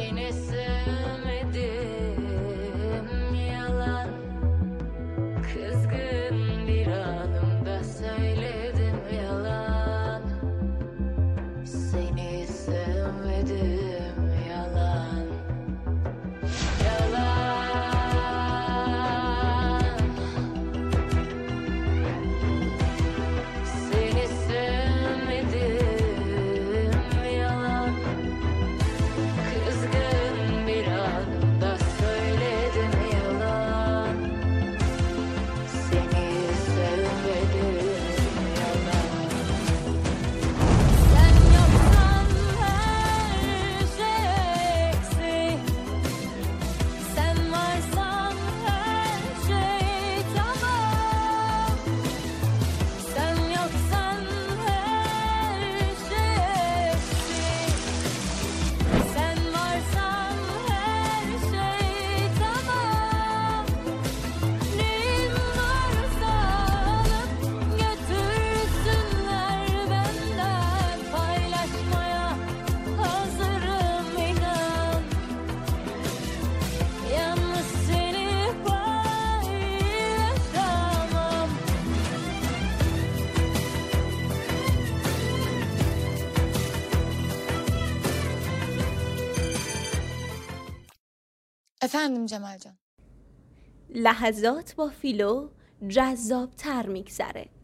Seni sevmedim yalan. Kızgın bir anımda söyledim yalan. Seni sevmedim yalan. Yalan. Seni sevmedim yalan. Kızgın bir anımda söyledim yalan. Seni sevmedim yalan. Sen yoksan her şey eksik. Sen varsan her şey tamam. Sen yoksan her şey eksik. Sen varsan her şey tamam. Neyim varsa alıp götürsünler benden. Paylaşmaya hazırım inan. Yalnız seni paylaşamam. efendim Cemalcan. لحظات با فیلو جذابتر میگذره.